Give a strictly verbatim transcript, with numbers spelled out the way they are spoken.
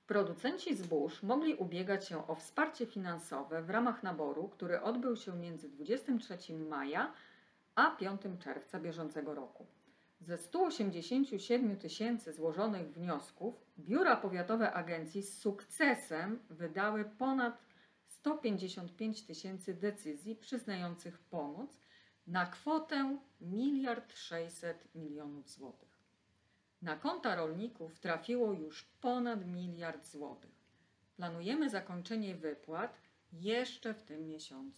Producenci zbóż mogli ubiegać się o wsparcie finansowe w ramach naboru, który odbył się między dwudziestego trzeciego maja a piątego czerwca bieżącego roku. Ze stu osiemdziesięciu siedmiu tysięcy złożonych wniosków biura powiatowe agencji z sukcesem wydały ponad sto pięćdziesiąt pięć tysięcy decyzji przyznających pomoc na kwotę miliard sześćset milionów złotych. Na konta rolników trafiło już ponad miliard złotych. Planujemy zakończenie wypłat jeszcze w tym miesiącu.